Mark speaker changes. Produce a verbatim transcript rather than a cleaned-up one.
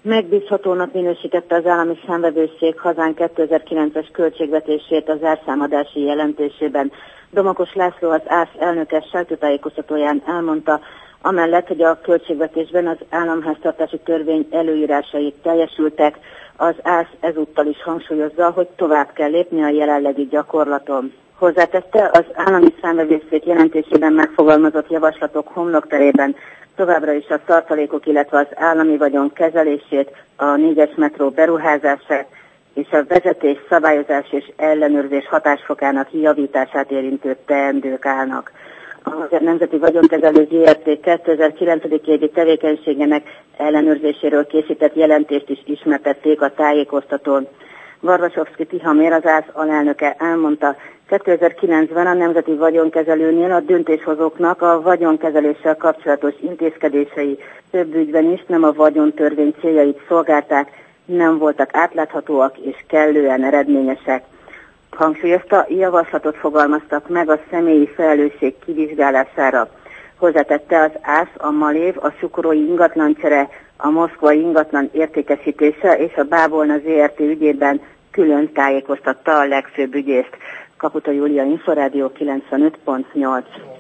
Speaker 1: Megbízhatónak minősítette az állami számvevőszék hazánk kétezer-kilences költségvetését a zárszámadási jelentésében. Domokos László, az ÁSZ elnöke sajtótájékoztatóján elmondta, amellett, hogy a költségvetésben az államháztartási törvény előírásai teljesültek, az ÁSZ ezúttal is hangsúlyozza, hogy tovább kell lépni a jelenlegi gyakorlaton. Hozzátette, az állami számvevőszék jelentésében megfogalmazott javaslatok homlokterében továbbra is a tartalékok, illetve az állami vagyon kezelését, a négyes metró beruházását és a vezetés, szabályozás és ellenőrzés hatásfokának javítását érintő teendők állnak. A Nemzeti Vagyonkezelő zé er té kétezer-kilencedik évi tevékenységének ellenőrzéséről készített jelentést is ismertették a tájékoztatón. Varvasovszki Tihamér, az ÁSZ alelnöke elmondta, kétezer-kilencben a Nemzeti Vagyonkezelőnél a döntéshozóknak a vagyonkezeléssel kapcsolatos intézkedései több ügyben is nem a vagyontörvény céljait szolgálták, nem voltak átláthatóak és kellően eredményesek. Hangsúlyozta, javaslatot fogalmaztak meg a személyi felelősség kivizsgálására. Hozzátette, az ÁSZ, a Malév, a Sukorói ingatlancsere, a moszkvai ingatlan értékesítése és a Bábolna zé er té ügyében külön tájékoztatta a legfőbb ügyészt. Kaputa Júlia, Inforádió kilencvenöt pont nyolc.